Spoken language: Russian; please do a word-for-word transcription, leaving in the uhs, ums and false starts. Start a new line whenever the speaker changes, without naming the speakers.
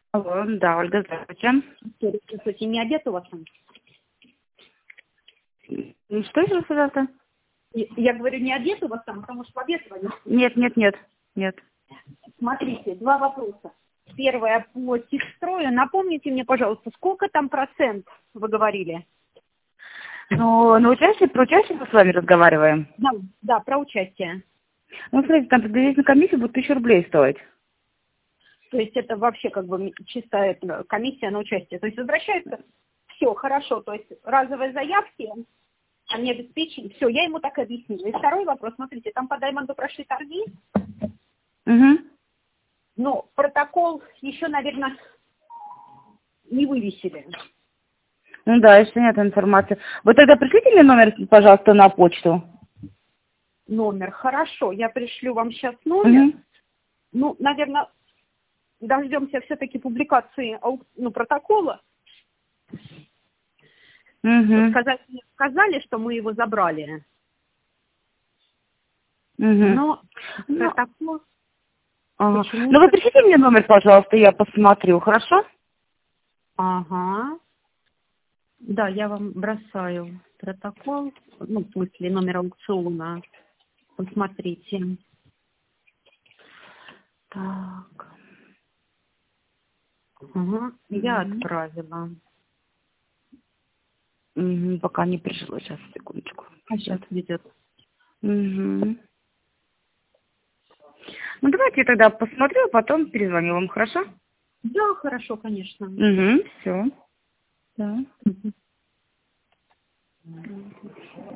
Алло, да, Ольга, здравствуйте.
Здравствуйте, не обед у вас там?
Ну, Что еще раз, пожалуйста?
И- Я говорю, не обед у вас там, потому что в обед звоню.
Нет, нет, нет, нет.
Смотрите, два вопроса. Первое по текстрою. Напомните мне, пожалуйста, сколько там процент вы говорили?
Ну, на участие, про участие мы с вами разговариваем.
Да, да, про участие.
Ну, смотрите, там предварительная комиссия будет тысячу рублей стоить.
То есть это вообще как бы чистая э, комиссия на участие. То есть возвращается все хорошо. То есть разовые заявки, они обеспечили. Все, я ему так и объяснила. И второй вопрос, смотрите, там по Даймонду прошли торги,
Угу.
но протокол еще, наверное, не вывесили.
Ну да, еще нет информации. Вы тогда пришлите мне номер, пожалуйста, на почту.
Номер. Хорошо, я пришлю вам сейчас номер.
Угу.
Ну, наверное, дождемся все-таки публикации ау- ну, протокола.
Угу.
Сказать, сказали, что мы его забрали.
Угу.
Но
Ну,
протокол
ага.
почему-то...
Ну, вы пришлите мне номер, пожалуйста, я посмотрю, хорошо?
Ага. Да, я вам бросаю протокол. Ну, в смысле, номер аукциона. Посмотрите.
Так.
Ага. Я
Угу.
отправила.
Угу. Пока не пришло, сейчас, секундочку.
А сейчас ведет.
Угу. Ну, давайте я тогда посмотрю, а потом перезвоню вам, хорошо?
Да, хорошо, конечно.
Угу, все. Да.
Мгм.